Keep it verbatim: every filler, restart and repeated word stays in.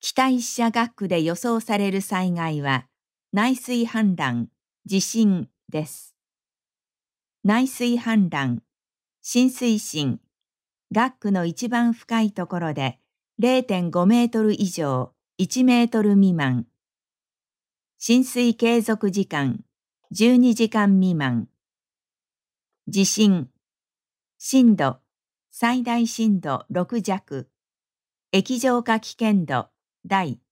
北一社学区で予想される災害は、内水氾濫、地震です。内水氾濫、浸水深、学区の一番深いところで れいてんご メートル以上、いちメートル未満。浸水継続時間、じゅうにじかん未満。地震、震度、最大震度ろく弱。液状化危険度、大。